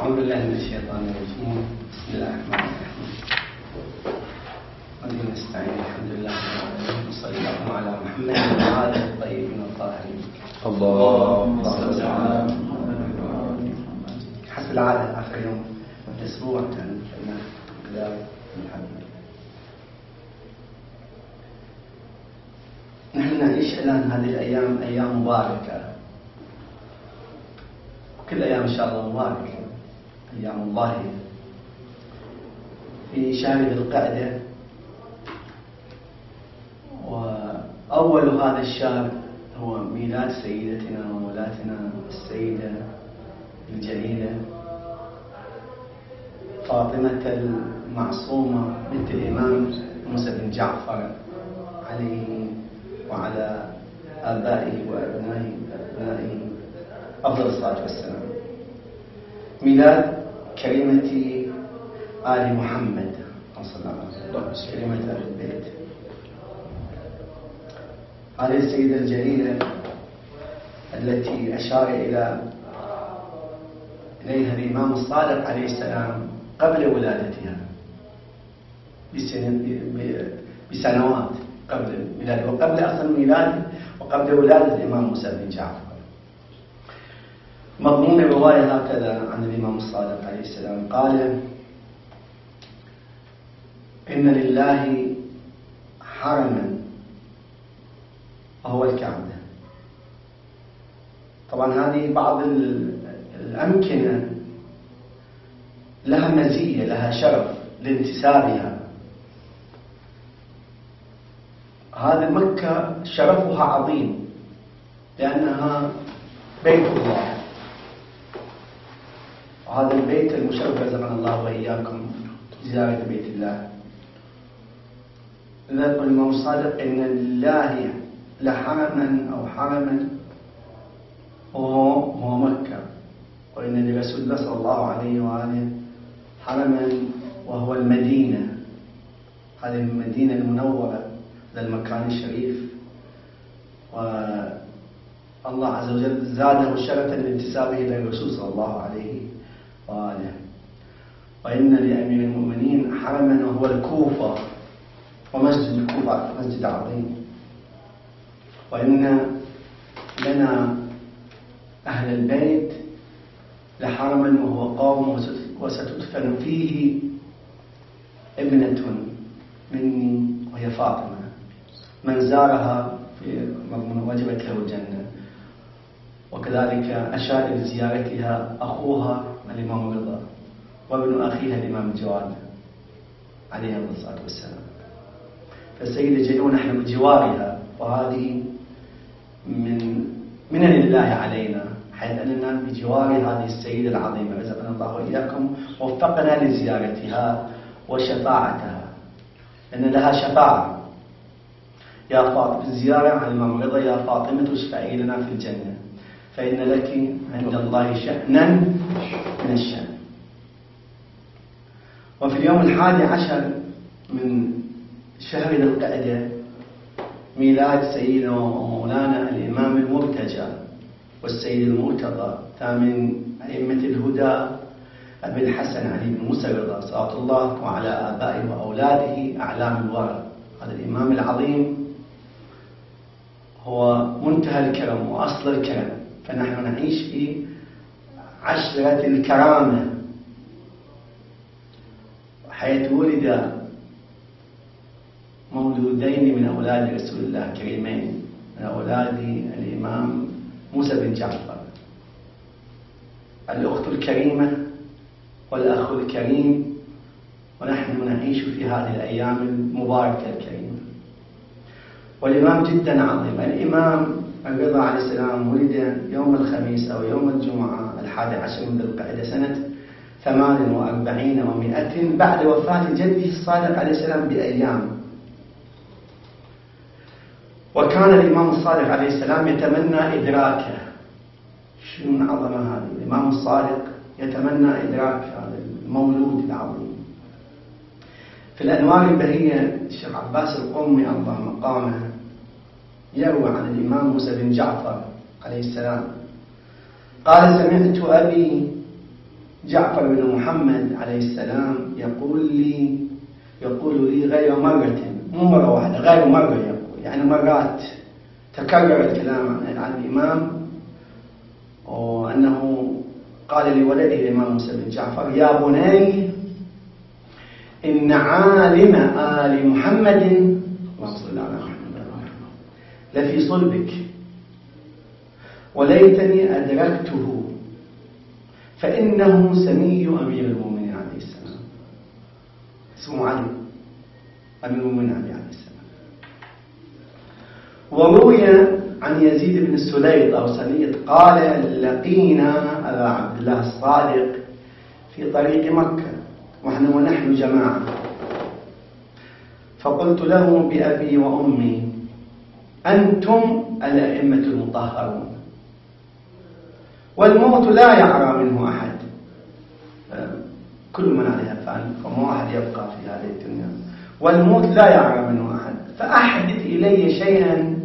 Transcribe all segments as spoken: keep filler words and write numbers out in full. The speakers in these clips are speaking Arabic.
أعوذ بالله من الشيطان الرجيم. بسم الله الرحمن الرحيم. وبه نستعين. الحمد لله رب العالمين، وصلى الله على محمد وعلى آله الطيبين الطاهرين. اللهم صل على محمد. حسب العادة آخر يوم الأسبوع كان لنا كذلك الحمد. نحن نعيش الآن هذه الأيام أيام مباركة، وكل أيام إن شاء الله مباركة، أيام الله. في شهر ذي القعدة، وأول هذا الشهر هو ميلاد سيدتنا ومولاتنا السيدة الجليلة فاطمة المعصومة بنت الإمام موسى بن جعفر عليه وعلى آبائه وأبنائه أبنائه أفضل الصلاة والسلام. ميلاد كريمة آل محمد صلى الله عليه وسلم، كريمة آل البيت. هذه السيدة الجليلة التي أشار إلى إليها الإمام الصادق عليه السلام قبل ولادتها بسنوات، قبل ميلاده وقبل أصل ميلاده وقبل ولادة الإمام موسى بن جعفر. مضمون الرواية هكذا عن الإمام الصادق عليه السلام قال: إن لله حرما وهو الكعبة. طبعا هذه بعض الأمكنة لها مزية، لها شرف لانتسابها. هذه مكة شرفها عظيم لأنها بيت الله، وهذا البيت المشرف رزقنا الله وإياكم زيارة بيت الله. لذلك يقول الإمام الصادق: إن لله لحرما أو حرما وهو هو مكة، وإن لرسول الله صلى الله عليه وآله حرما وهو المدينة، هذه المدينة المنورة، هذا المكان الشريف. والله عز وجل زاده شرفا لانتسابه إلى الرسول صلى الله عليه وآله. وإن لأمير المؤمنين حرما وهو الكوفة، ومسجد الكوفة مسجد عظيم. وإن لنا أهل البيت لحرما وهو قوم وستدفن فيه ابنة مني وهي فاطمة، من زارها في مضمون وجبت له الجنة. وكذلك أشار إلى زيارتها أخوها الإمام الرضا وابن أخيها الإمام الجواد عليه الصلاة والسلام. فالسيدة جليل ونحن بجوارها، وهذه من من لله علينا، حيث أننا بجوار هذه السيدة العظيمة رزقنا الله وإياكم، وفقنا لزيارتها وشفاعتها، لأن لها شفاعة. يا فاطمة الزيارة عن الإمام الرضا: يا فاطمة اشفعي لنا في الجنة فإن لك عند الله شأنا من الشأن. وفي اليوم الحادي عشر من شهر ذي القعدة ميلاد سيدنا ومولانا الإمام المرتجى والسيد المرتضى ثامن أئمة الهدى أبي الحسن علي بن موسى الرضا صلى الله وعلى آبائه وأولاده أعلام الورى. هذا الإمام العظيم هو منتهى الكرم وأصل الكرم، فنحن نعيش في عشرة الكرامة، حيث ولد مولودين من أولاد رسول الله كريمين، من أولاد الإمام موسى بن جعفر، الأخت الكريمة والأخ الكريم. ونحن نعيش في هذه الأيام المباركة الكريمة. والإمام جدا عظيم. الإمام الرضا عليه السلام ولد يوم الخميس أو يوم الجمعة الحادي عشر من ذي القعدة سنة ثمان وأربعين ومائة بعد وفاة جده الصادق عليه السلام بأيام. وكان الإمام الصادق عليه السلام يتمنى إدراكه. شنو من عظمة هذه؟ الإمام الصادق يتمنى إدراك هذا المولود العظيم. في الأنوار البهية الشيخ عباس القمي الله مقامه يروي عن الإمام موسى بن جعفر عليه السلام قال: سمعت أبي جعفر بن محمد عليه السلام يقول لي يقول لي غير مرة، مو مرة واحدة، غير مرة يقول، يعني مرات تكرر الكلام عن الإمام، وأنه قال لولده الإمام موسى بن جعفر: يا بني إن عالم آل محمد اللهم صل على محمد لفي صلبك، وليتني أدركته، فإنه سمي أمير المؤمنين عليه السلام. اسمه علي، أمير المؤمنين عليه السلام. وروي عن يزيد بن السليط أو سليط قال: لقينا أبا عبد الله الصادق في طريق مكة ونحن ونحن جماعة، فقلت له بأبي وأمي: أنتم الأئمة المطهرون، والموت لا يعرى منه أحد، كل من عليها فان، فما أحد يبقى في هذه الدنيا، والموت لا يعرى منه أحد، فأحدث إلي شيئا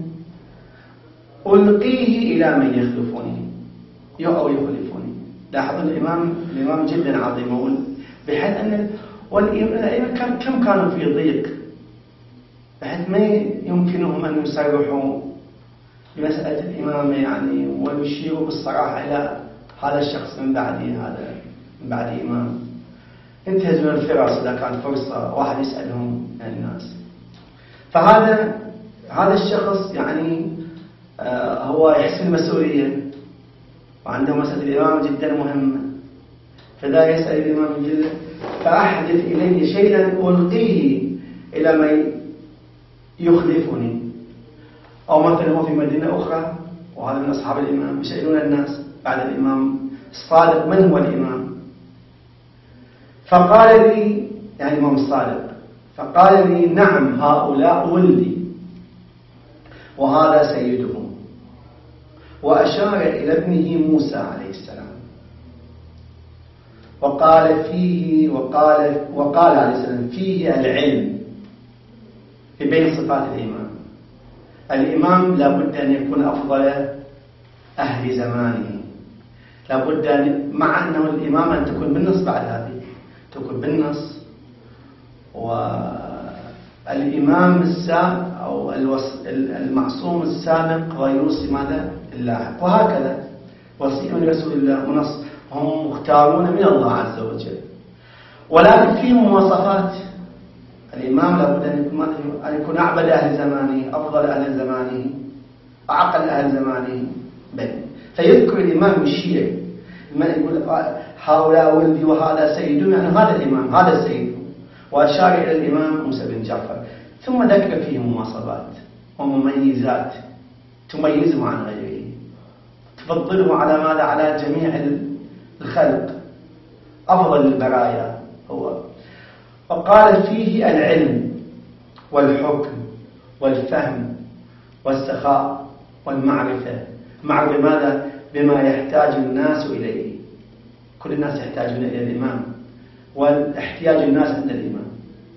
ألقيه إلى من يخلفني أو يخلفني. لاحظوا الإمام الإمام جدا عظيم، بحيث أن والأئمة كم كانوا في ضيق، بحيث ما يمكنهم أن يصرحوا بمسألة الإمامة يعني، ويشيروا بالصراحة إلى هذا الشخص من بعد هذا من بعد إمام. انتهز من الفرص إذا كانت فرصة واحد يسألهم الناس. فهذا هذا الشخص يعني آه هو يحس المسؤولية، وعنده مسألة الإمام جدا مهمة، فذا يسأل الإمام جل فأحدث إلي شيئا ألقيه إلى من يخلفني. أو مثلا هو في مدينة أخرى، وهذا من أصحاب الإمام، يسألون الناس بعد الإمام الصادق من هو الإمام، فقال لي يعني الإمام الصادق، فقال لي: نعم هؤلاء ولدي وهذا سيدهم. وأشار إلى ابنه موسى عليه السلام، وقال فيه وقال وقال عليه السلام فيه العلم بين صفات الإمام. الإمام لابد أن يكون أفضل أهل زمانه، لابد أن مع أنه الإمام أن تكون بالنص، بعد هذه تكون بالنص، والإمام السابق أو المعصوم السابق ويوصي ماذا اللاحق، وهكذا وصي من رسول الله منص، هم مختارون من الله عز وجل، ولكن فيهم مواصفات. الإمام لابد أن يكون أعبد أهل زمانه، أفضل أهل زمانه، أعقل أهل زمانه. بل فيذكر الإمام الشيعي ما يقول هؤلاء ولدي وهذا سيدهم، يعني هذا الإمام هذا السيد، وأشار إلى الإمام موسى بن جعفر، ثم ذكر فيه مواصفات ومميزات تميزه عن غيره، تفضله على ماذا؟ على جميع الخلق، أفضل البرايا هو. وقال فيه العلم والحكم والفهم والسخاء والمعرفة. معرفة ماذا؟ بما يحتاج الناس إليه، كل الناس يحتاجون إلى الإمام، والاحتياج الناس عند الإمام.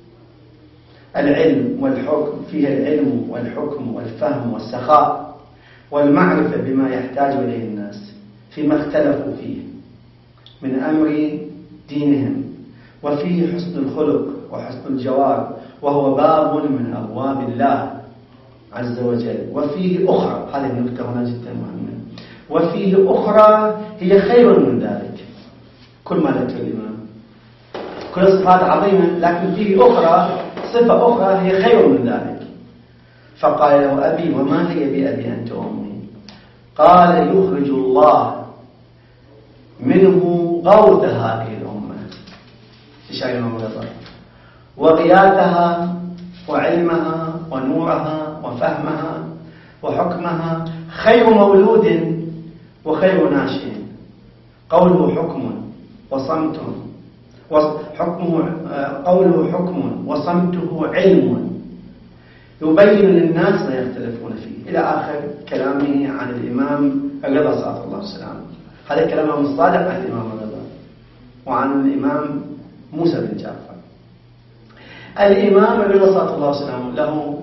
العلم والحكم، فيه العلم والحكم والفهم والسخاء والمعرفة بما يحتاج إليه الناس فيما اختلفوا فيه من أمر دينهم، وفيه حسن الخلق وحسن الجوار، وهو باب من أبواب الله عز وجل. وفيه أخرى، هذه النقطة هنا جدا مهمة، وفيه أخرى هي خير من ذلك. كل ما ذكر الإمام كل صفات عظيمة، لكن فيه أخرى، صفة أخرى هي خير من ذلك. فقال له: أبي وما هي بأبي أنت وأمي؟ قال: يخرج الله منه غوث هذه الأمة، إشارة الإمام الرضا، وغياثها وعلمها ونورها وفهمها وحكمها، خير مولود وخير ناشئ. قوله حكم وصمت، وحكمه قوله حكم وصمته علم يبين للناس ما يختلفون فيه، إلى آخر كلامه عن الإمام الرضا صلى الله عليه وسلم. هذا كلامه الصادق عن الإمام الرضا وعن الإمام موسى بن جعفر. الإمام الرضا صلى الله عليه وسلم له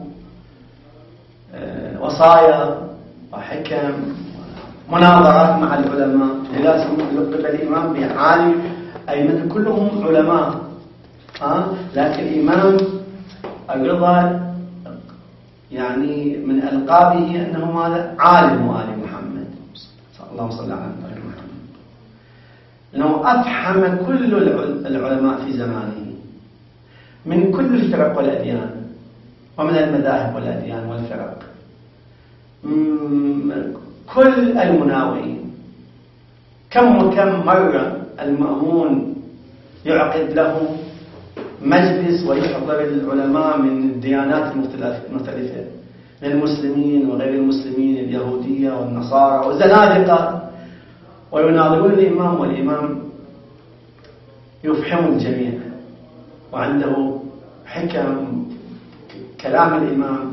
وصايا وحكم مناظرات مع العلماء، لازم يلقب الإمام بعالم أئمة كلهم علماء، ها، لكن الإمام الرضا يعني من ألقابه أنه ماذا؟ عالم آل محمد، اللهم صل على محمد، لأنه أفحم كل العلماء في زمانه من كل الفرق والأديان ومن المذاهب والأديان والفرق، كل المناوئين. كم وكم مرة المأمون يعقد له مجلس ويحضر العلماء من الديانات المختلفة، من المسلمين وغير المسلمين، اليهودية والنصارى والزنادقة، ويناظرون الإمام، والإمام يفحم الجميع وعنده حكم كلام الإمام.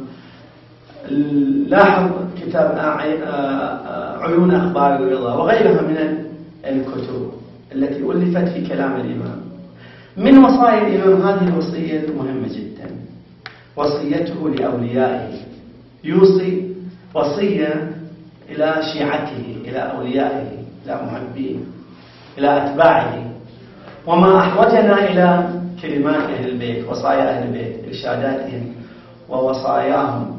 لاحظ كتاب عيون أخبار الرضا وغيرها من الكتب التي ألفت في كلام الإمام. من وصايا الإمام هذه الوصية مهمة جدا، وصيته لأوليائه، يوصي وصية إلى شيعته، إلى أوليائه، إلى محبيه، إلى أتباعه. وما أحوجنا إلى كلمات أهل البيت، وصايا أهل البيت، إرشاداتهم ووصاياهم،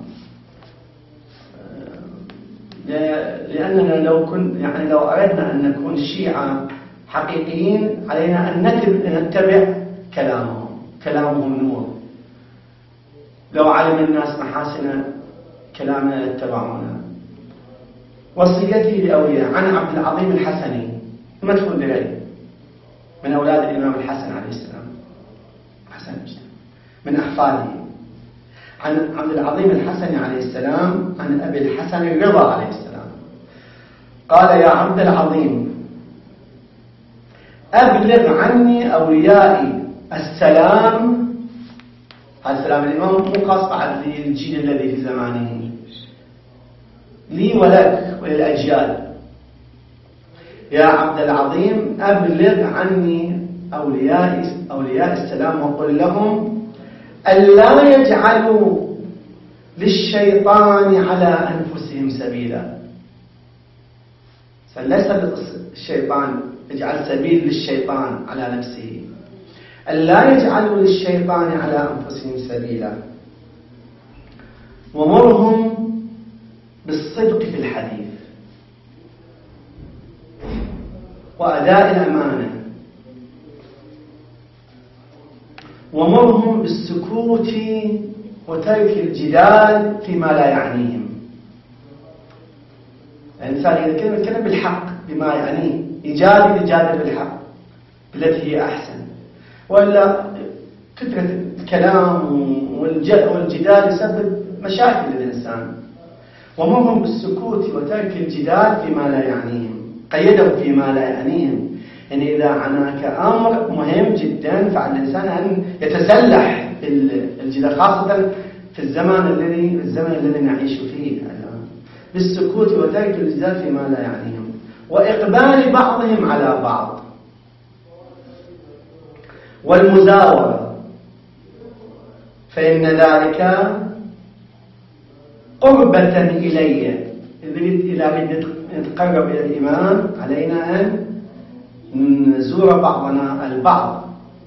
لأننا لو كن يعني لو أردنا أن نكون شيعة حقيقيين علينا أن نتبع كلامهم، كلامهم نور. لو علم الناس محاسن كلامنا يتبعونا. وصيتي لأولياء عن عبد العظيم الحسني، مدفون بغير، من أولاد الإمام الحسن عليه السلام، حسن من أحفاده، عن عبد العظيم الحسني عليه السلام عن أبي الحسن الرضا عليه السلام قال: يا عبد العظيم، أبلغ عني أوليائي السلام. هذا سلام الإمام مو خاص بعد للجيل الذي في زمانه، لي ولك وللأجيال. يا عبد العظيم، أبلغ عني أولياء أولياء السلام وقل لهم ألا يجعلوا للشيطان على أنفسهم سبيلا. فليس الشيطان يجعل سبيل للشيطان على نفسه، ألا يجعلوا للشيطان على أنفسهم سبيلا، ومرهم بالصدق في الحديث وأداء الأمانة، ومرهم بالسكوت وترك الجدال فيما لا يعنيهم. الإنسان يتكلم بالحق بما يعنيه، يجادل يجادل بالحق بالتي هي أحسن، وإلا كثرة الكلام والجدال يسبب مشاكل للإنسان. ومرهم بالسكوت وترك الجدال فيما لا يعنيهم، قيده فيما لا يعنيهم، يعني إذا عناك أمر مهم جدا فعلى الإنسان أن يتسلح الجدال، خاصة في الزمن الذي الزمن الذي نعيش فيه الآن. بالسكوت وترك الجدال فيما لا يعنيهم، وإقبال بعضهم على بعض، والمزاورة، فإن ذلك قربة إلي. إذا نتقرب إلى الإمام علينا أن نزور بعضنا البعض.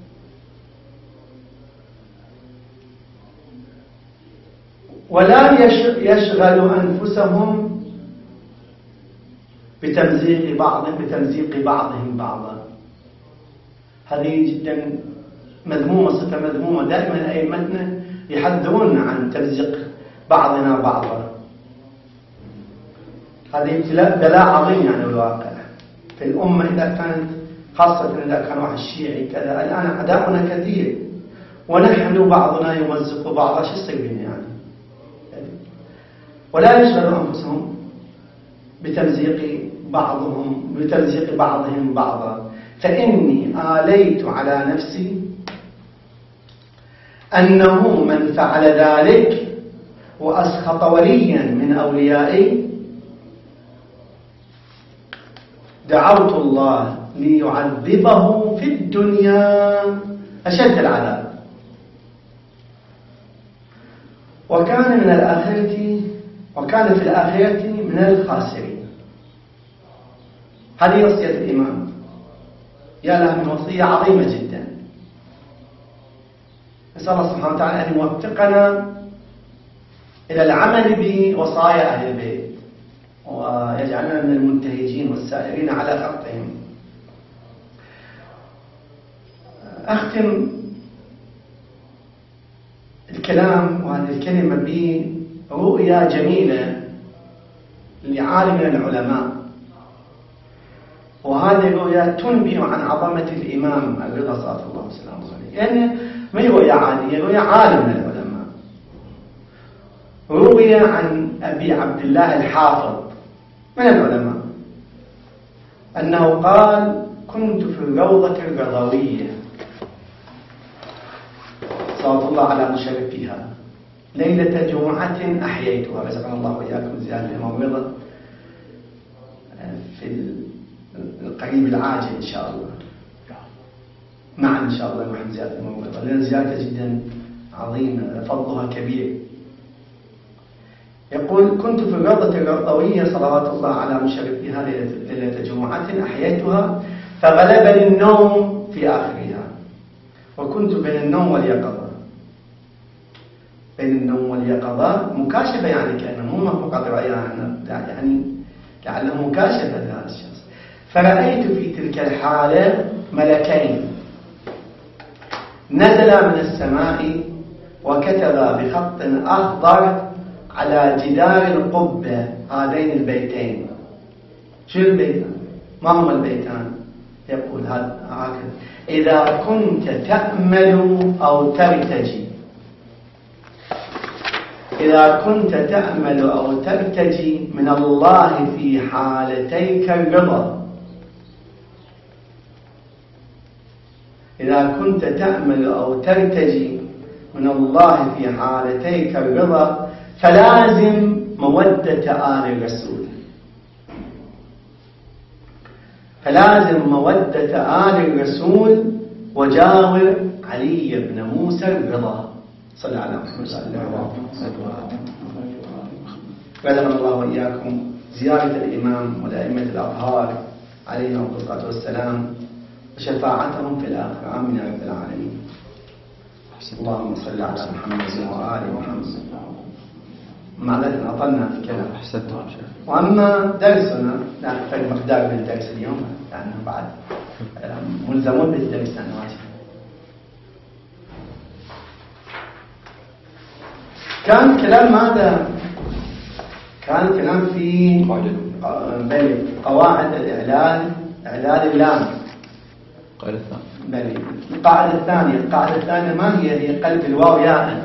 ولا يشغل أنفسهم بتمزيق بعضهم بتمزيق بعضهم بعضا. هذه جدا مذمومة، صفة مذمومة. دائما أئمتنا يحذرون عن تمزيق بعضنا بعضا. هذه بلاء عظيم يعني الواقع في الأمة، إذا كانت خاصة إذا كان واحد شيعي كذا. الآن أعداؤنا كثير ونحن بعضنا يمزق بعضا، شو يصير بنا يعني؟ ولا يشغلوا أنفسهم بتمزيق بعضهم بتمزيق بعضهم بعضا، فإني آليت على نفسي أنه من فعل ذلك وأسخط وليا من أوليائي دعوت الله ليعذبه في الدنيا أشد العذاب، وكان من الآخرة وكان في الآخرة من الخاسرين. هذه وصية الإمام. يا لها من وصية عظيمة جدا. نسأل الله سبحانه وتعالى أن يوفقنا إلى العمل بوصايا أهل البيت ويجعلنا من المنتهجين والسائرين على خطهم. أختم الكلام وهذه الكلمة برؤيا جميلة لعالم من العلماء، وهذه الرؤيا تنبئ عن عظمة الإمام الرضا صلى الله عليه وسلم، يعني ما هي رؤيا عادية، رؤيا عالم من العلماء. روي عن أبي عبد الله الحافظ من العلماء أنه قال: كنت في الروضة الرضوية صلى الله على مشرفها ليلة جمعة أحييتها، رزقنا الله وإياكم زيادة الإمام الرضا في القريب العاجل إن شاء الله، معا إن شاء الله نروح زيارة الإمام الرضا، لأن زيارته جدا عظيمة فضلها كبير. يقول: كنت في الروضة الرضوية صلوات الله على مشرفها ليلة جمعة أحييتها فغلبني النوم في آخرها، وكنت بين النوم واليقظة. بين النوم واليقظة مكاشفة، يعني كأنه مو فقط رؤيا، يعني لعله مكاشفة لهذا الشخص. فرأيت في تلك الحالة ملكين نزلا من السماء وكتبا بخط أخضر على جدار القبة هذين البيتين. شو البيتان؟ ما هما البيتان؟ يقول هكذا: إذا كنت تأمل أو ترتجي، إذا كنت تأمل أو ترتجي من الله في حالتيك الرضا، إذا كنت تأمل أو ترتجي من الله في حالتيك الرضا فلازم مودة آل الرسول، فلازم مودة آل الرسول وجاور علي بن موسى الرضا. صلى على محمد صلى الله عليه وسلم. رزقنا الله وإياكم زيارة الإمام والأئمة الأطهار عليهم الصلاة والسلام وشفاعتهم في الآخرة. آمين يا رب العالمين. اللهم صل على محمد وآل محمد. معلش أطلنا في كلام. وأما درسنا لا نحتاج مقدار من الدرس اليوم لأنه بعد ملزمون بالدرس النواجه. كان كلام ماذا؟ كان كلام في قواعد الإعلان، إعلان اللام. القاعدة الثانية. القاعدة الثانية، القاعدة الثانية ما هي؟ هي قلب الواو ياء.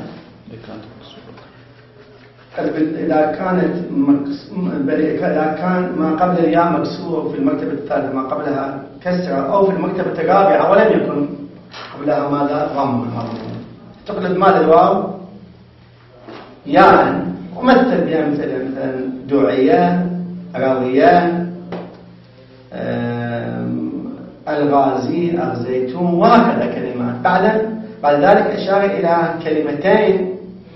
قلب إذا كانت مكس... إذا كان ما قبل الياء مكسور في المرتبة الثالثة ما قبلها كسرة، أو في المرتبة الرابعة ولم يكن قبلها ماذا؟ ضم. تقلب ماذا الواو؟ ياء. ومثل بها مثلا مثلا دعية، راوية، الغازي، الزيتون، وهكذا كلمات. بعد بعد ذلك أشار إلى كلمتين،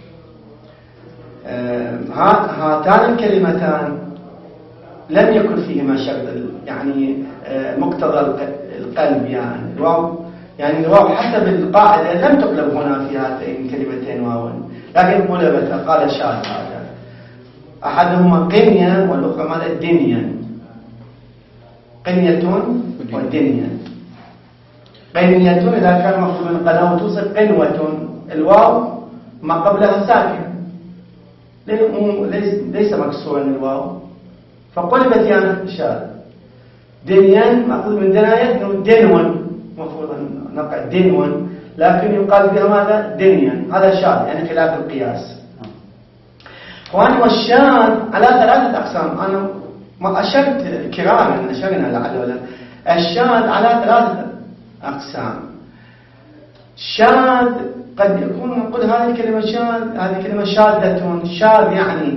هاتان الكلمتان لم يكن فيهما شرط يعني مقتضى القلب، يعني الواو، يعني الواو حسب القاعدة لم تقلب هنا في هاتين الكلمتين واو، لكن قلبت. قال شاذ هذا أحدهما قنية والأخرى ماذا؟ دنيا. قنية ودنيا. قنية إذا كان مفهوم من قناة توصف قنوة، الواو ما قبلها ساكن ليس مكسورا الواو، فقلبت يعني شاذ. دنيا مأخوذ من دناية دنوا، مفروض نقع دنوا، لكن يقال بها ماذا؟ دنيا. هذا شاذ يعني خلاف القياس. اخواني، والشاذ على ثلاثة أقسام. أنا ما أشرت كراما، أشرنا لعل ولا. الشاذ على ثلاثة أقسام. شاذ قد يكون نقول هذه الكلمة شاذ، هذه كلمة شاذة. شاذ يعني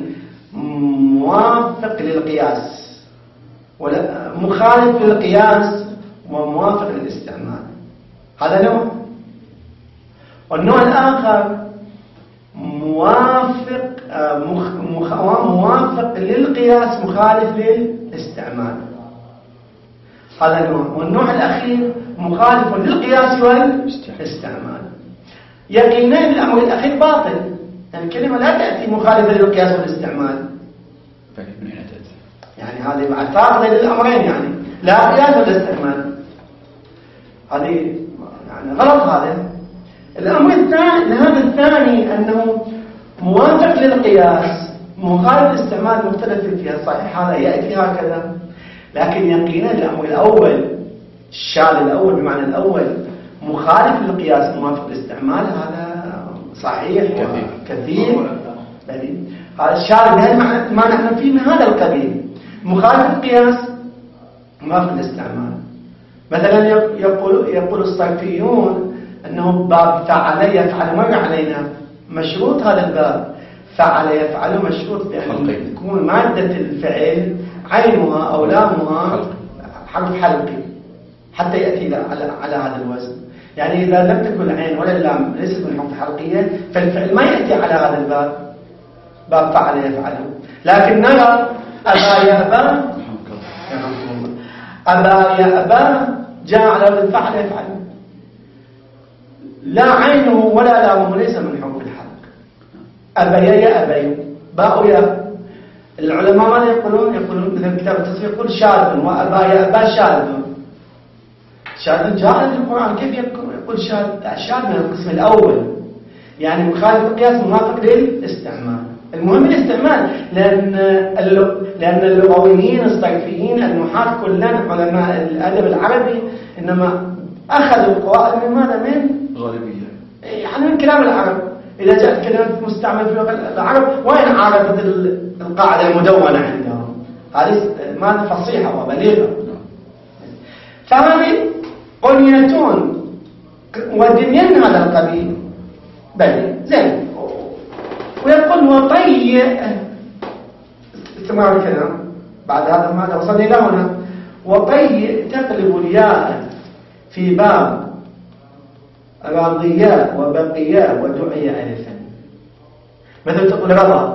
موافق للقياس، ولا مخالف للقياس وموافق للاستعمال. هذا نوع. والنوع الآخر موافق مخ مخ موافق للقياس مخالف للاستعمال. هذا نوع. والنوع الأخير مخالف للقياس والاستعمال. يقينا الأمر الأخير باطل، يعني الكلمة لا تأتي مخالفة للقياس والاستعمال. من أين تأتي؟ يعني هذه بعد فاقدة للأمرين، يعني لا قياس ولا استعمال. هذه يعني غلط. هذا الأمر الثاني، هذا الثاني أنه موافق للقياس مخالف للاستعمال مختلف فيها. صحيح هذا يأتي هكذا، لكن يقينا الأمر الأول الشاذ الأول بمعنى الأول مخالف للقياس موافق للاستعمال، هذا صحيح كثير, كثير. هذا الشاذ ما نحن فيه من هذا القبيل، مخالف القياس موافق للاستعمال. مثلا يقول يقول الصرفيون أنه باب فعل يفعل مر علينا، مشروط هذا الباب فعل يفعل مشروط بأن تكون مادة الفعل عينها أو لامها حرف حلقي حتى يأتي على على هذا الوزن. يعني إذا لم تكن العين ولا اللام ليست من حروف حلقية فالفعل ما يأتي على هذا الباب، باب فعل يفعل. لكن نرى أبا يأبى أبا يأبى جاء على وزن فعل يفعل، لا عينه ولا لامه ليس من حروف الحلق. أبي يأبي باء يا. العلماء ماذا يقولون؟ يقولون مثل كتاب التصريف يقول شاذ، وأبا يأبى شاذ. شاذ جاء في القرآن، كيف يقول شاذ؟ شاذ من القسم الأول، يعني مخالف القياس موافق للاستعمال. المهم الاستعمال، لأن لأن اللغويين الصرفيين النحاة كلهم علماء الأدب العربي إنما أخذوا القواعد من ماذا؟ من غالبية، يعني من كلام العرب. إذا جاءت كلمة مستعمل في لغة العرب وين عارضت القاعدة المدونة عندهم؟ هذه ما فصيحة وبليغة. فهذه قنيتون ودمين هذا القبيل بلي زين. ويقول وطيء استمرار الكلام بعد هذا ماذا وصلنا إلى هنا. وطيء تقلب الياء في باب راضياء وبقياء ودعياء ألفا. مثل تقول رضى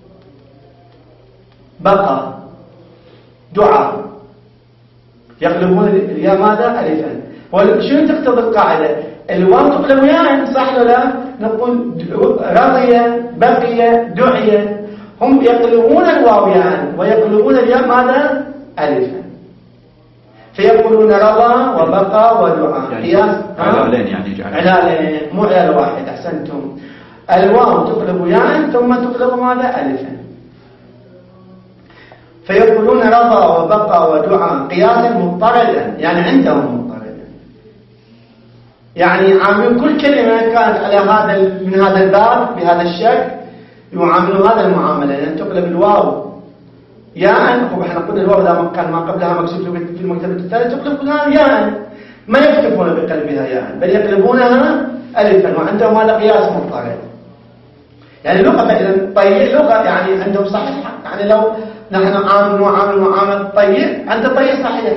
بقى دعاء، يقلبون الياء ماذا؟ ألفا. وشنو تقتضي القاعدة؟ الواو تقلب ياء، صح ولا لا؟ نقول رضي بقي دعي، هم يقلبون الواو ياء ويقلبون الياء ماذا؟ ألفا. فيقولون رضى وبقى ودعاء قياس علالين، يعني علالين مو علال واحد. أحسنتم. الواو تقلب ياء ثم تقلب ماذا؟ ألفا. فيقولون رضى وبقى ودعاء قياسا مضطردا، يعني عندهم مضطردا، يعني عاملون كل كلمة كانت على هذا من هذا الباب بهذا الشكل يعاملون هذا المعاملة، لأن تقلب الواو ياء. احنا قلنا الواو إذا كان ما قبلها مكسوب في المكتبة الثالثة تقلبونها ياء، ما يكتفون بقلبها ياء بل يقلبونها ألفا، وعندهم هذا قياس مضطرد. يعني لغة إذا طيء لغة يعني عندهم صحيحة، يعني لو نحن عامل وعامل وعامل طيء عند طيء صحيحة،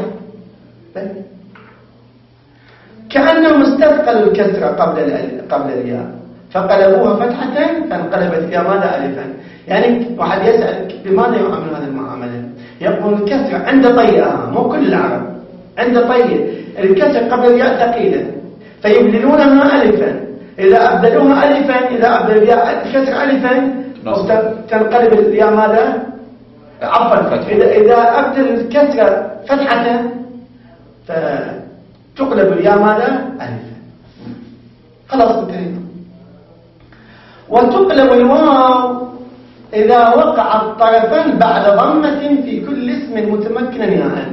كأنهم استثقلوا الكسرة قبل قبل الياء فقلبوها فتحة فانقلبت الياء ماذا؟ ألفا. يعني واحد يسأل بماذا يعامل هذه المعاملة؟ يقول الكسرة عند طيئها، مو كل العرب عند طيء الكسر قبل الياء ثقيلة فيبدلونها ألفا. إذا أبدلوها ألفا، إذا أبدل الياء الكسر ألفا تنقلب الياء ماذا؟ عفوا، إذا إذا أبدل الكسر فتحة فتقلب الياء ماذا؟ ألفا. خلاص انتهينا. وتقلب الواو إذا وقع الطرفان بعد ضمة في كل اسم متمكن ياء،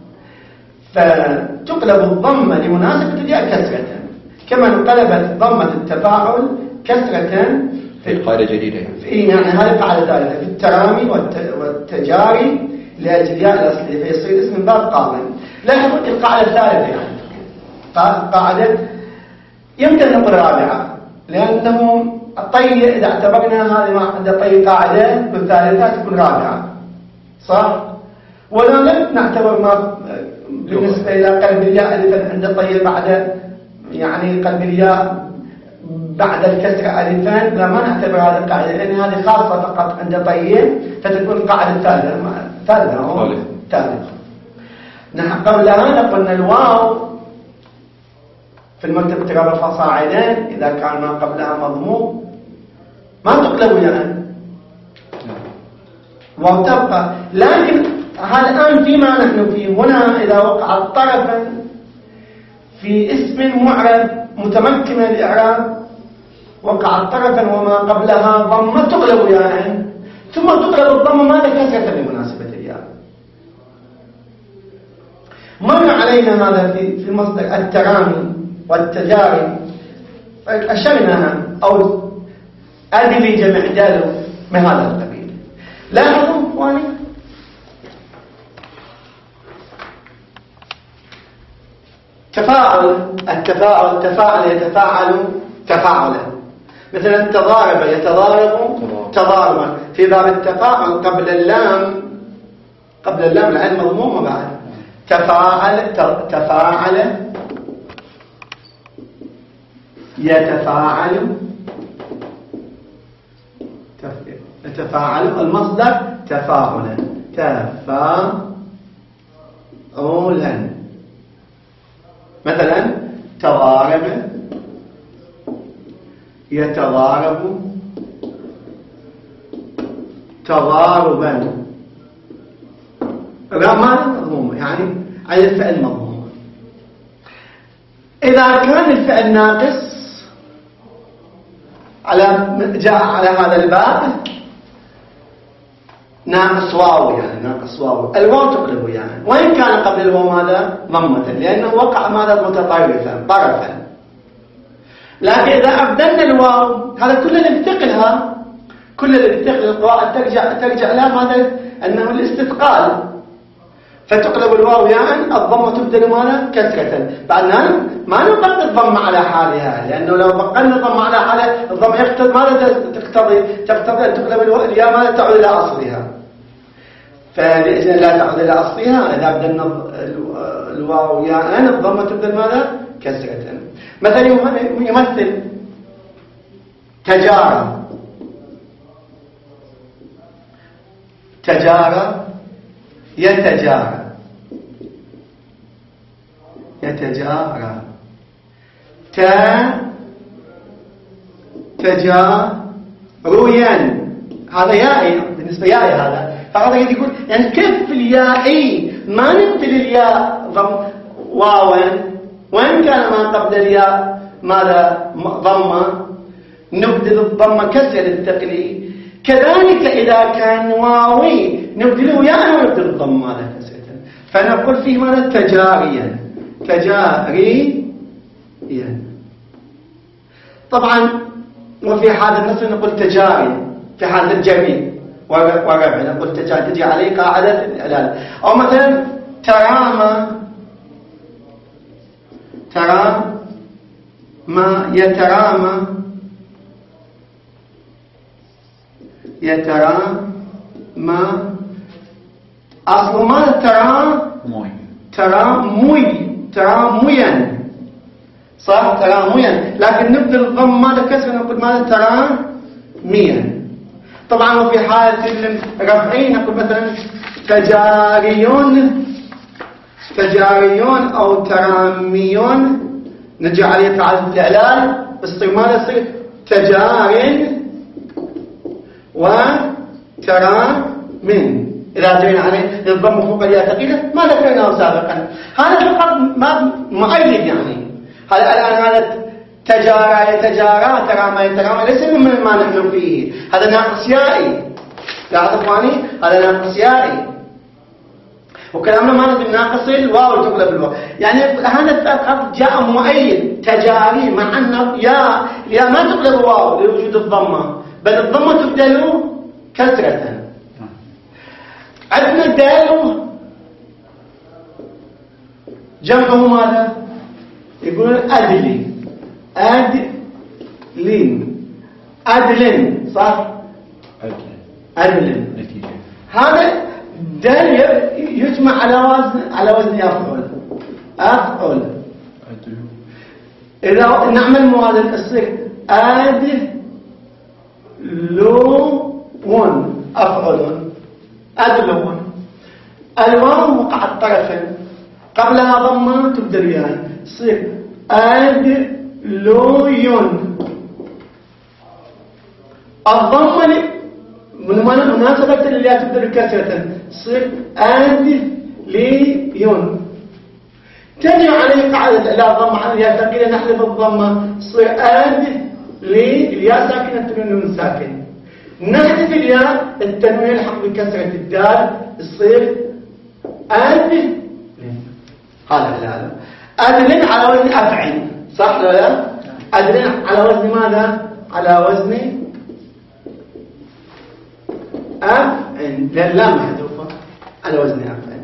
فتقلب الضمة لمناسبة الياء كسرة، كما انقلبت ضمة التفاعل كسرة في قاعدة جديدة. في يعني هذه قاعدة ثالثة في الترامي والتجاري لأجل الياء الأصلية فيصير اسم باب قابل. لاحظوا القاعدة الثالثة، يعني قاعدة يمكن نقول رابعة، لأنه الطي إذا اعتبرنا هذه ما عند طي قاعدة بالثالثة تكون رابعة، صح؟ ولو لم نعتبر ما بالنسبة إلى قلب الياء ألفا عند طي بعد يعني قلب الياء بعد الكسر ألفا، لا ما نعتبر هذه القاعدة لأن هذه خاصة فقط عند طي، فتكون القاعدة الثالثة ثالثة أو ثالثة. نحن قبل هذا قلنا الواو في المرتبة الرابعة فصاعدا إذا كان ما قبلها مضموم ما تقلب يعني وتبقى. لكن هذا الآن فيما نحن فيه هنا إذا وقع طرفا في اسم معرب متمكن من الإعراب وقع طرفا وما قبلها ضمة تقلب يعني ثم تقلب الضمة ماذا كسرة لمناسبة الياء. مر علينا هذا في في مصدر الترامي والتجاري أشرناها أو أدلي جمع دالو من هذا القبيل. لاحظوا إخواني تفاعل التفاعل تفاعل يتفاعل تفاعلا مثلا تضارب يتضارب تضاربا في باب التفاعل قبل اللام قبل اللام العين مضمومة بعد تفاعل تفاعل يتفاعل يتفاعل المصدر تفاعلا تفاعلا مثلا تضارب يتضارب تضاربا رمى مضموم يعني على الفعل مضموم. إذا كان الفعل ناقص على جاء على هذا الباب ناقص واو يعني ناقص واو الواو تقلبه يعني وإن كان قبل الواو ماذا ضمة لأنه وقع ماذا متطرفا طرفا. لكن إذا أبدلنا الواو هذا كله نفتقلها كل اللي نفتقل القراءة ترجع ترجع لها ماذا أنه الاستثقال فتقلب الواو يعني الضمة تبدل ماذا كسرة. بعدنا ما نبقى الضمة على حالها لأنه لو بقينا الضمة على حالها الضمة يقتضي ماذا تقتضي تقتضي أن تقلب الياء ماذا تعود إلى أصلها. فإذا لا تعود إلى أصلها إذا بدلنا الواو يعني الضمة تبدل ماذا كسرة. مثلا يمثل تجارة تجارة يتجارى يتجارى تا تجاريا هذا يائي بالنسبة يائي هذا فهذا يقول يعني كيف اليائي ما نبدل الياء ضم واوا وإن كان ما قبل الياء ماذا ضمة نبدل الضمة كسر التقليد. كذلك إذا كان واوي نبدله ياء ونبدل الضمة ماذا كسر فنقول فيه ماذا تجاريا تجاريا. طبعا وفي حال النصر نقول تجاري في حال الجميع وربع نقول تجاري تجي عليه قاعدة الإعلال. أو مثلا ترامى ترى ما يترامى يترامى أصل ما ترى ترامي تراميا صح تراميا لكن نبدل الضم ماذا كسر نقول ماذا تراميا. طبعا وفي حالة الرفعين نقول مثلا تجاريون تجاريون أو تراميون نجي عليه قاعدة الإعلال يصير ماذا يصير تجار وترامن إذا جينا عليه الضم فوق الياء ثقيلة ما ذكرناه سابقا. هذا فقط ما مؤيد يعني هذا الآن هذا تجارى يتجارى ترامى يترامى ليس من ما نحن فيه هذا ناقص يائي. لاحظوا إخواني هذا ناقص يائي وكلامنا ما نبي ناقص الواو تقلب الواو يعني هذا فقط جاء مؤيد تجاري مع أنه يا يا ما تقلب الواو لوجود الضمة بل الضمة تبدل كسرة. عندنا دال جمعه ماذا يقولون أدلي أدلين أدلين صح أدلين نتيجة هذا دال يجمع على وزن على وزن يفعل أفعل إذا نعمل موازن الصيغ أدلون أفعل أدلون الواو وقع طرفا قبلها ضمة تبدل وياها تصير أدلويون. الضمة من مناسبة اللي تبدل كسرة تصير أدليون. تجي عليه قاعدة لا ضمة على الياء ساكنة نحذف الضمة تصير أدلي الياء ساكنة التنوين ساكن. نحذف الياء التنوين يلحق بكسرة الدال تصير أدلي. هذا هذا أدلين على وزن أفعل صح ولا لا؟ أدلين على وزن ماذا؟ على وزن أفعل لأن لا محذوفة على وزن أفعل.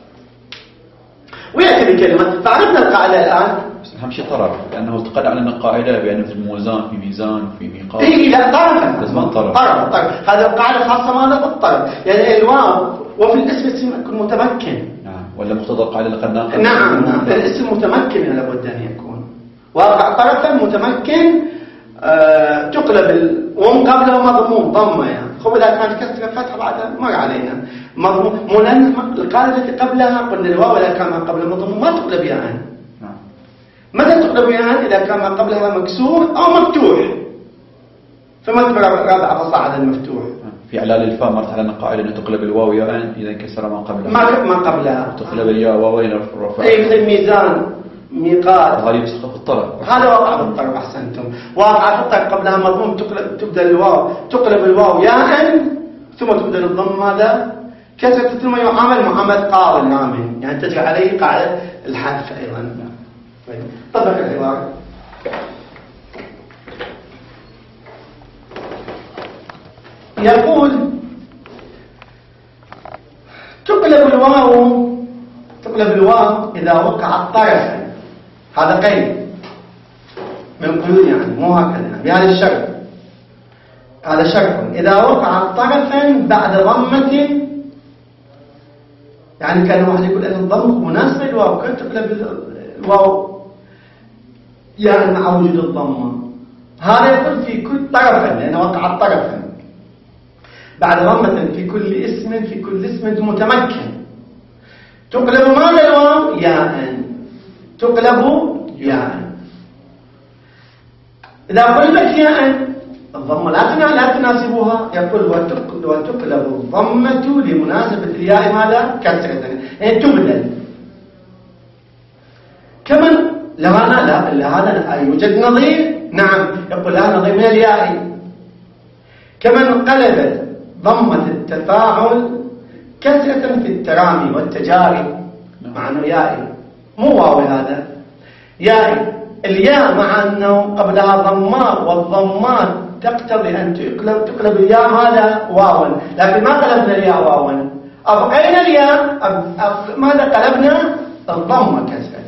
ويأتي بكلمة فعرفنا القاعدة الآن. بس أهم شيء طرف لأنه استقل علينا قاعدة بأن في الموزان في ميزان في ميقات. إيه لا طرف لازم طرف. طرف طرف هذا القاعدة خاصة ماذا بالطرف يعني الواو وفي الاسم يكون متمكن. نعم ولا مقتضى القاعدة اللي قلناها. نعم نعم الاسم متمكن لابد أن يكون واقع طرفا متمكن. آه تقلب الوم قبله مضموم ضمة يعني خب إذا كانت كسر فتحة بعدها مر علينا مضموم مولن القاعدة التي قبلها قلنا الواو إذا كان ما قبل مضموم ما تقلب يعني. نعم. متى تقلب يعني إذا كان ما قبلها مكسور أو مفتوح فما تبقى رابعة فصاعد المفتوح. في إعلال الفاء مرت علينا قاعدة أن تقلب الواو ياء إذا انكسر ما قبلها. ما ما قبلها. تقلب الياء واوين رفع. أي مثل ميزان ميقات. هذه يسقط في الطرف. هذا واقع في الطرف أحسنتم. واقع في الطرف قبلها مضموم تقلب تبدل الواو تقلب الواو ياء ثم تبدل الضم هذا كسر ثم يعامل معاملة قاضي نامن يعني تجري عليه قاعدة الحذف أيضا. طبق العبارة. يقول تقلب الواو تقلب الواو إذا وقع الطرف. هذا قيد من قيود يعني مو هكذا بهذا الشرط. هذا شرط إذا وقع طرفا بعد ضمة يعني كان واحد يقول أن الضم مناسب الواو كنت تقلب الواو يعني مع وجود الضمة. هذا يقول في كل طرفا لأنه وقع طرفا بعد ضمة في كل اسم في كل اسم متمكن. تقلب ماذا الواو ياء تقلب ياء. إذا قلبت ياء الضمة لا لا تناسبها يقول وتقلب الضمة لمناسبة الياء ماذا كسرة يعني تبدل. كمن لو أنا لا هذا يوجد نظير نعم يقول لا نظير من الياء. كمن قلبت ضمة التفاعل كسرة في الترامي والتجاري مع أنه يائي مو واو هذا يائي. الياء مع أنه قبلها ضمات والضمات تقتضي أن تقلب, تقلب الياء هذا واوا لكن ما قلبنا الياء واوا أبقينا الياء ماذا قلبنا الضمة كسرة.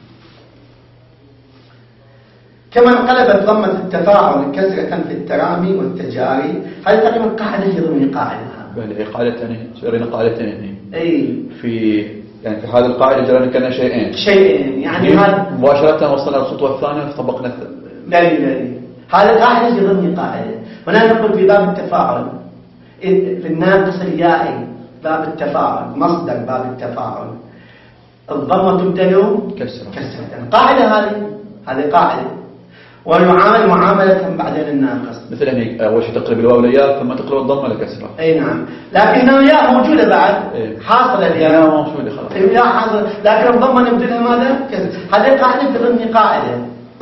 كما انقلبت ضمة التفاعل كسرة في الترامي والتجاري. هذه تقريبا قاعدة في ضمن قاعدة. بل قاعدتين سؤالين قاعدتين أي في يعني في هذه القاعدة جرى كنا شيئين شيئين يعني هذا مباشرة وصلنا للخطوة الثانية فطبقنا دليل دليل. هذه قاعدة في ضمن قاعدة. هنا نقول في باب التفاعل في الناقص اليائي باب التفاعل مصدر باب التفاعل الضمة تبدل كسرة كسرة. قاعدة هذه هذه قاعدة ويعامل معاملة بعدين الناقص مثل يعني أول شيء تقلب الواو لياء ثم تقلب الضمة لكسرة. أي نعم لكن الياء موجودة بعد إيه؟ حاصلة الياء موجودة خلاص الياء حاصلة لكن الضمة نبدلها ماذا كسرة. هذه قاعدة في ضمن قاعدة.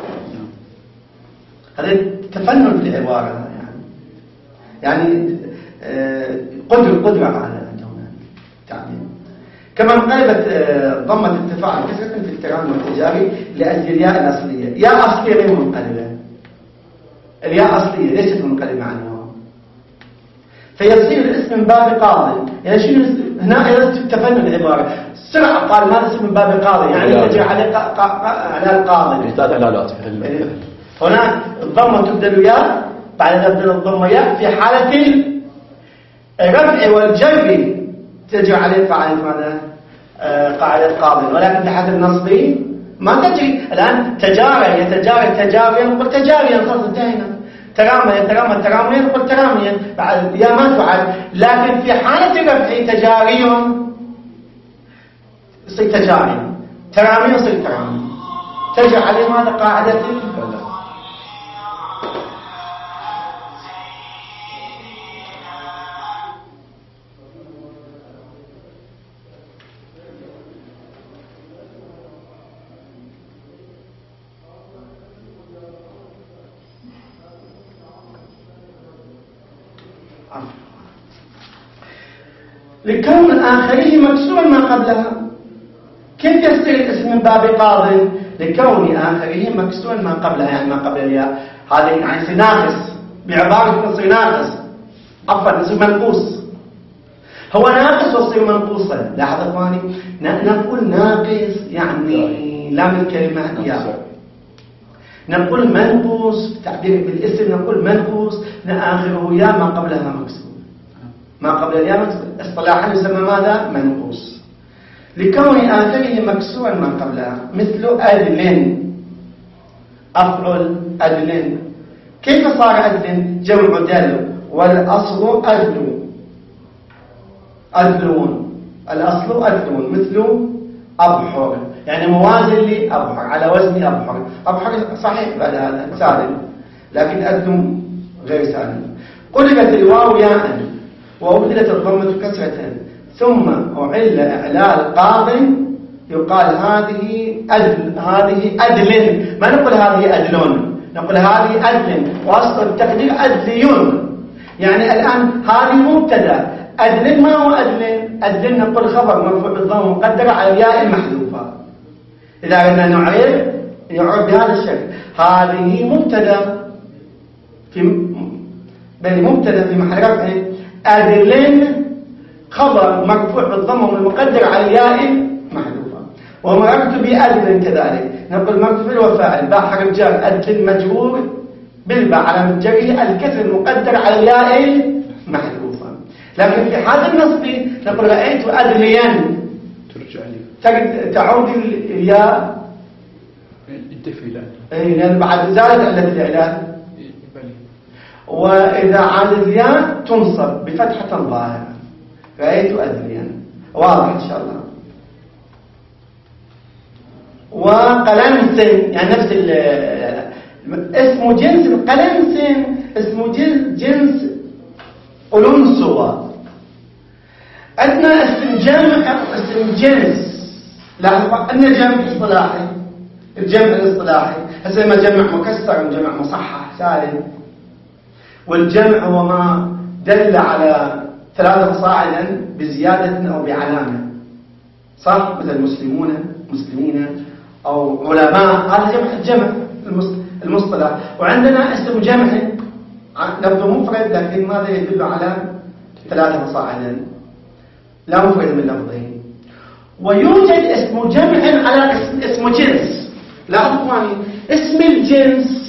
هذا تفنن في العبارة يعني يعني قدر قدرة على التعبير. كما انقلبت ضمة التفاعل كسرة في الترامي والتجاري لأجل الياء الأصلية. ياء أصلية غير منقلبة. الياء أصلية ليست منقلبة عنها فيصير الاسم من باب قاضي يعني شنو هنا تفنن العبارة سرعة قال ماذا اسم من باب قاضي يعني تجري على على القاضي ثلاث علالات. هنا الضمة تبدل ياء بعد تبدل الضمة ياء في حالة الرفع والجر تجري عليه قاعدة ماذا آه قاعدة قاضي. ولكن تحت النصبي ما تجري الآن تجاري يتجاري تجاريا نقول تجاريا خلاص انتهينا. ترامى يترامى تراميا نقول تراميا بعد يا ما تفعل. لكن في حالة الرفع تجاري يصير تجاري ترامي يصير ترامي، تجعل عليه ماذا؟ قاعدة الفلك. لكون آخره مكسورا ما قبلها. كيف يصير الاسم من باب قاض؟ لكون آخره مكسورا ما قبلها، يعني ما قبل الياء، هذا يعني يصير ناقص، بعبارة يصير ناقص، عفوا يصير منقوص. هو ناقص ويصير منقوصا. لاحظ اخواني، نقول ناقص يعني لام الكلمة ياء، نقول منقوص تعبير بالاسم، نقول منقوص آخره ياء ما قبلها مكسور، ما قبل الياء اصطلاحا يسمى ماذا؟ منقوص. لكون آخره مكسورا ما قبلها، مثل أدل، أفعل أدل. كيف صار أدل؟ جمع دل، والأصل أدل، أدلون، الأصل أدلون. مثل أبحر، يعني موازن لأبحر، على وزن أبحر. أبحر صحيح بعد هذا سالم، لكن أدل غير سالم. قلبت الواو ياء وأبدلت الضمة كسرة، ثم أعل إعلال قاض، يقال هذه أدل، هذه أدل، ما نقول هذه أدلون، نقول هذه أدل، وأصل التقدير أدليون. يعني الآن هذه مبتدا، أدل ما هو أدل؟ أدل نقول خبر مرفوع بالضمة مقدرة على الياء المحذوفة. إذا أردنا نعرب يعرب بهذا الشكل، هذه مبتدا في بل مبتدا في محل رفع، أدل خبر مرفوع بالضمة المقدر على الياء محذوفة. ومررت بأدل كذلك، نقول مرفوع وفاعل، باء حرف جر، أدل مجرور بالباء على جره الكسر المقدر على الياء محذوفة. لكن في حال النصب نقول رأيت أدليا، ترجع لي تعود الياء الدفع، لأن بعد زالت علة الإعلان. وإذا عادت الياء تنصب بفتحة ظاهرة، رأيت أدليا. واضح إن شاء الله. وقلنس يعني نفس اسم جنس قلنس، اسم جنس قلنسوة. عندنا اسم جمع، اسم جنس. لاحظوا عندنا جمع اصطلاحي، الجمع الاصطلاحي هسه ما جمع مكسر وجمع مصحح سالم. والجمع هو ما دل على ثلاثة فصاعدا بزيادة أو بعلامة، صح؟ مثل مسلمون، مسلمين، أو علماء، هذا جمع الجمع المصطلح. وعندنا اسم جمع لفظ مفرد لكن ماذا يدل على ثلاثة فصاعدا، لا مفرد من لفظين. ويوجد اسم جمع على اسم, اسم جنس. لاحظوا معي، اسم الجنس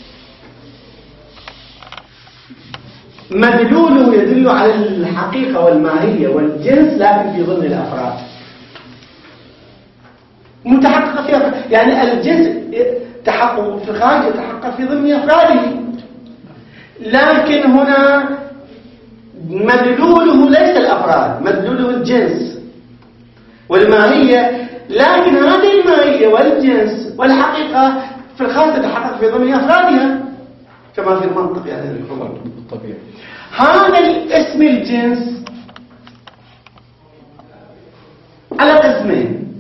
مدلوله يدل على الحقيقة والماهية والجنس، لكن في ضمن الأفراد متحقق فيها، يعني الجنس تحقق في الخارج يتحقق في ضمن أفراده، لكن هنا مدلوله ليس الأفراد، مدلوله الجنس والماهية. لكن هذه الماهية والجنس والحقيقة في الخارج تتحقق في ضمن أفرادها كما في المنطق، يعني الطبيعي. هذا الاسم الجنس على قسمين،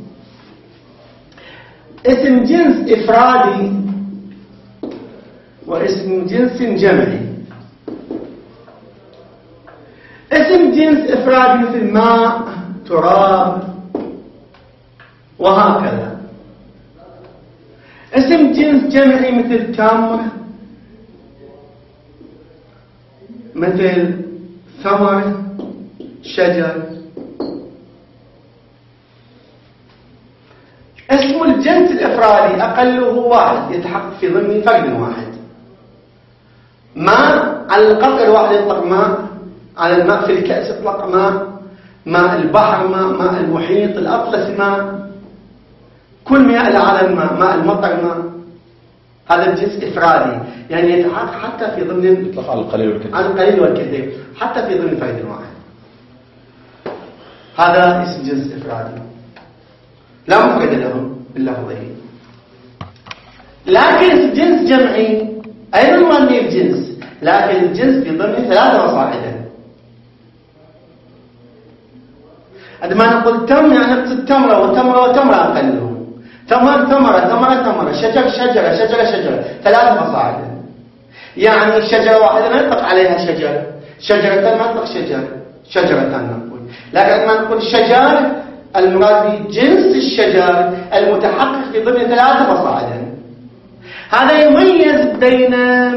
اسم جنس إفرادي واسم جنس جمعي. اسم جنس إفرادي مثل ماء، تراب، وهكذا. اسم جنس جمعي مثل تمر، مثل ثمر، شجر. اسم الجنس الإفرادي أقله واحد يتحقق في ضمن فرد واحد. ماء على القطر الواحد يطلق ماء، على الماء في الكأس يطلق ماء، ماء البحر ماء، ماء المحيط الأطلس ماء، كل مياه العالم ماء، ماء المطر ماء. هذا الجنس إفرادي، يعني يتحقق حتى في ضمن يطلق على القليل والكثير، على القليل والكثير، حتى في ضمن فرد واحد. هذا اسم جنس إفرادي. لا مفرد لهم باللفظين، لكن لكن جنس جمعي أيضا مبني الجنس، لكن الجنس بضمن ثلاثة وصاعدا. عندما نقول تم يعني نقصد تمرة وتمرة وتمرة أقلهم، تمر ثمرة ثمرة ثمرة، شجر شجرة شجرة شجرة، ثلاثة فصاعدا. يعني شجرة واحدة ما يطلق عليها شجر، شجرة ما يطلق شجر، شجرة نقول. لكن عندما نقول شجر المراد بجنس الشجر المتحقق في ضمن ثلاثة فصاعدا. هذا يميز بين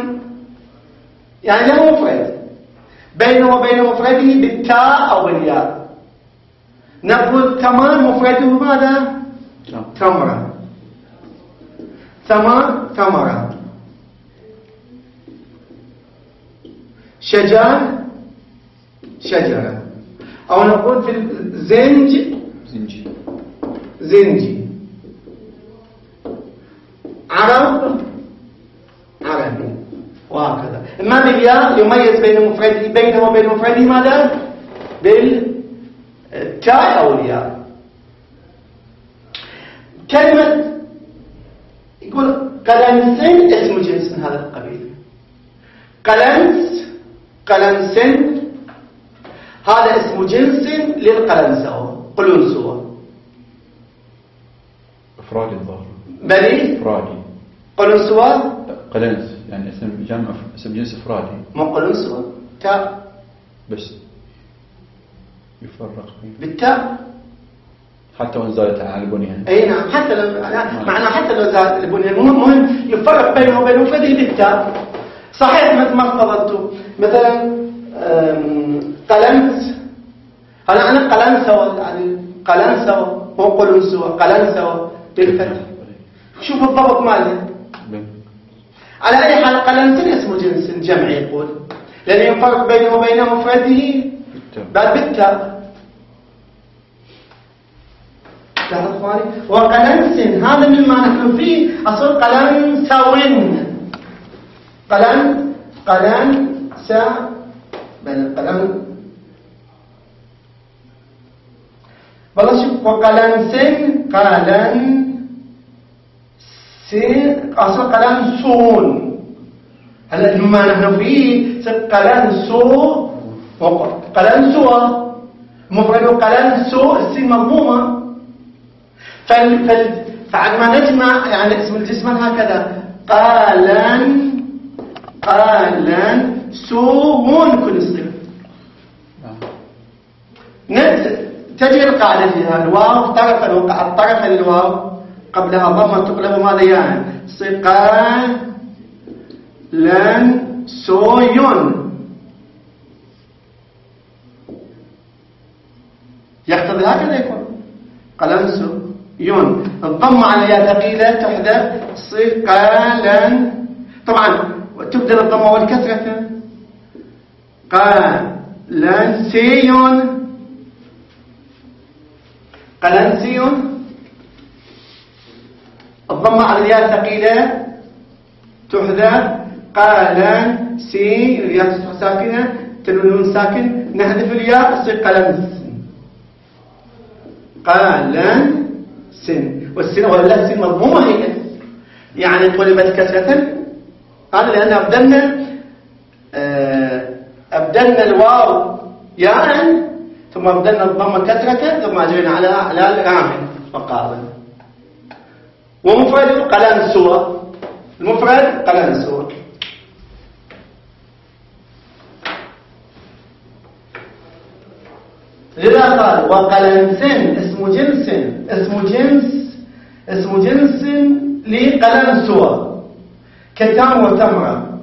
يعني له مفرد بينه وبين مفرده بالتاء أو بالياء. نقول ثمر مفرده ماذا؟ ثمرة، ثمر ثمرة، شجر شجرة، أو نقول في الزنج زنجي زنجي، عرب عربي، وهكذا. إما بالياء يميز بين مفرده بينه وبين مفرده ماذا؟ بالتاء أو الياء. كلمة يقول قلنسن اسم جنس من هذا القبيل. قلنس قلنسن هذا اسم جنس للقلنسوة، قلنسوة إفرادي الظاهر، بلي إفرادي قلنسوة قلنس يعني اسم جمع، اسم جنس إفرادي، مو قلنسوة تاء بس يفرق بالتاء حتى وإن زادت على البنيان. أي نعم، حتى لو معناه حتى لو زادت البنيان المهم يفرق بينه وبين مفرده بالتاء. صحيح مثل ما افترضتوا مثلا قلنس، هذا أنا قلنسوة يعني قلنسوة مو قلنسوة، قلنسوة بالفتح. شوف الضبط ماله. على أي حال قلنسن اسم جنس جمعي يقول، لأنه يفرق بينه وبين مفرده بعد بالتاء. وقلنسن هذا مما نحن فيه أصل قلنسوين، قلن قلنسا بل قلن والله شوف. وقلنسن قلن سين أصل قلنسون، هلا مما نحن فيه قلنسو قلنسوة مفرد قلنسو السين مضمومة. فال فال فعندما نجمع يعني اسم الجسم هكذا قالن قالن سون كل صفر. تجي القاعدة فيها الواو طرف الطرف الواو قبلها ضمة تقلب ماذا يعني سقا لن سويون، يقتضي هكذا يكون قلنسو يون. الضمة على يا ثقيلة تحذف صقالا، طبعا تبدل الضمة والكسرة قلنسيون قلنسيون. الضمة على الياء ثقيلة تحذف قلنسي، الياء ساكنة تنون ساكن نحذف الياء تصير قلنس قلن سن، والسن ولا السن مضمومة هي يعني قلبت كسرة. هذا لأن أبدلنا أبدلنا الواو ياء ثم أبدلنا الضمة كسرة ثم أجرينا على على الرامل مقابل. ومفرد قلنسوة، المفرد قلنسوة. لذا قال وقلنسن اسم جنس اسم جنس اسم جنس لقلنسوة كتام وتمرة.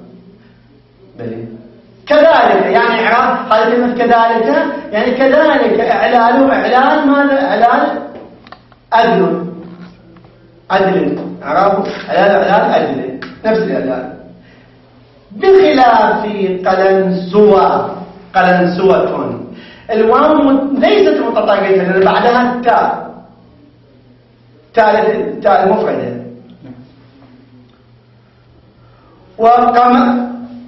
كذلك يعني إعراب هذه كلمة كذلك يعني كذلك إعلال إعلان ماذا؟ إعلان عدل عدل إعراب إعلان إعلان عدل نفس الإعلان، بخلاف قلنسوة قلنسوة الواو ليست متطابقة لأن بعدها التاء تاء تاء المفردة. وقم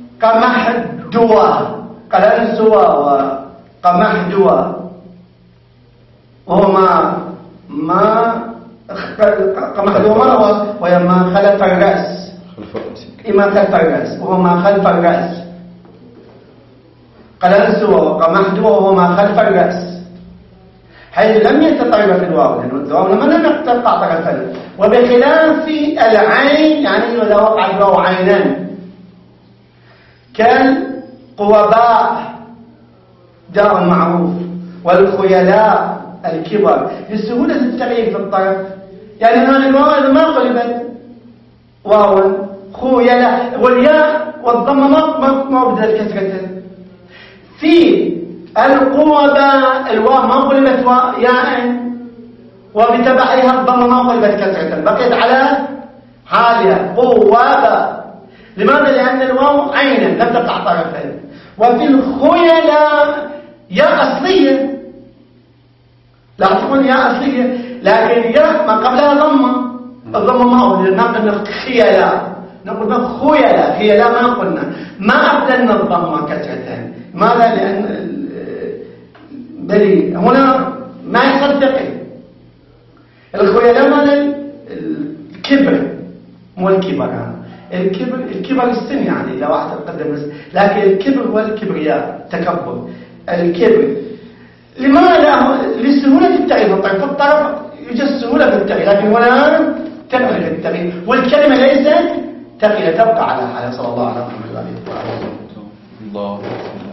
قمحدوة قلنسوة وقمحدوة هما ما محذومة وهي ما خلف الرأس، خلف الرأس إما خلف الرأس وهو ما خلف الرأس، قلنسوة وقمحدوة وهو ما خلف الرأس، حيث لم يتطرف الواو، لأن الواو لما لم يقطع طرفا. وبخلاف العين، يعني إذا وقع الواو عينا كالقوباء داء معروف، والخيلاء الكبر، لسهولة التغيير في الطرف. يعني هذه الواو إذا ما قلبت واوا خيلاء، والياء والضم ما ما بدأت كسرة. في القوباء الواو ما قلبت ياء، وبتبعها الضم ما قلبت كسرة، بقيت على حالها قوباء. لماذا؟ لأن الواو عينا لم تقع طرفا. وفي الخيلاء ياء أصلية، لا تكون ياء أصلية، لكن ياء ما قبلها ضمة، الضمة ما هو ما قلنا خيلاء، نقول خيلاء، خيلاء ما قلنا، ما أبدلنا الضمة كسرة. ماذا؟ لأن بلي هنا ما يصدق الخيلاء ماذا؟ الكبر، مو الكبر، الكبر الكبر السن، يعني لو واحد تقدم، لكن الكبر هو الكبرياء، تكبر. الكبر لماذا؟ لسهولة التغيير في الطرف، يوجد سهولة في التغيير، لكن هنا تغيير التغيير، والكلمة ليست تغيير، تبقى على حالها. صلى الله عليه وسلم. الله